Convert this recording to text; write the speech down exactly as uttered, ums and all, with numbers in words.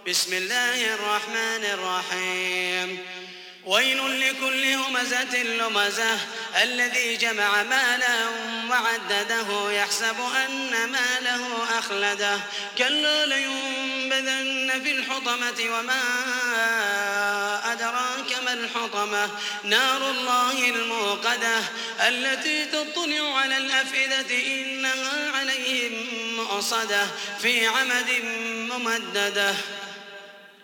بسم الله الرحمن الرحيم ويل لكل همزة لمزة الذي جمع مالا وعدده يحسب أن ماله أخلده كلا لينبذن في الحطمة وما أدراك ما الحطمة نار الله الموقدة التي تطلع على الأفئدة إنها عليهم مؤصدة في عمد ممددة.